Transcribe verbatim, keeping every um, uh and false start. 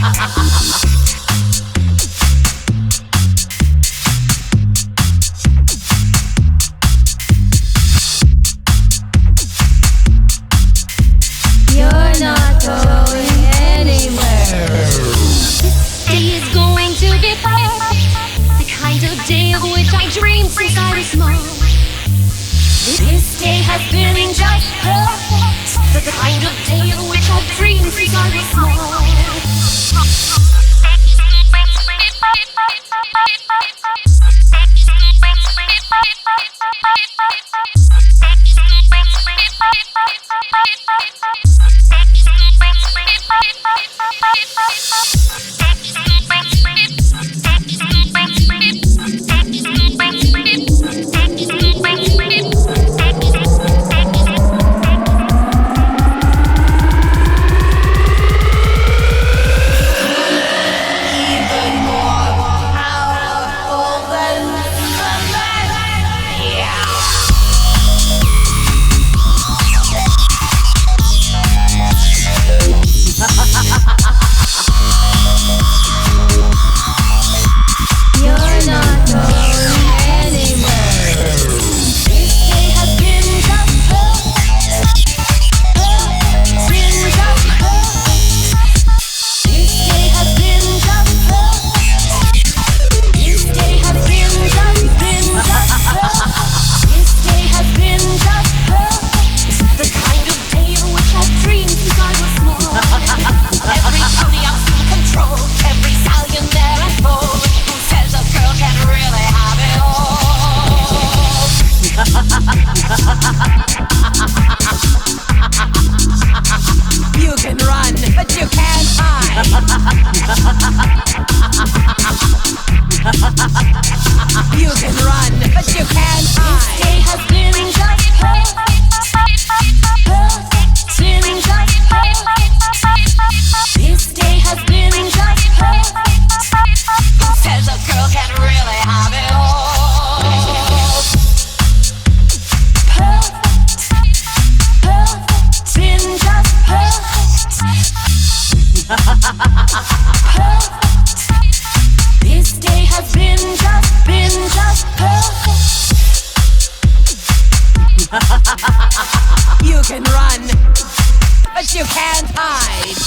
You're not going anywhere. This day is going to be fun, the kind of day of which I dreamed since I was small. This day has been just perfect, the kind of day of which I dreamed since I was small. You can run, but you can't hide. You can run, but you can't hide. This day has been just perfect, perfect, been just perfect. This day has been just perfect. Who says a girl can really have it all? Perfect. This day has been just, been just perfect. You can run, but you can't hide.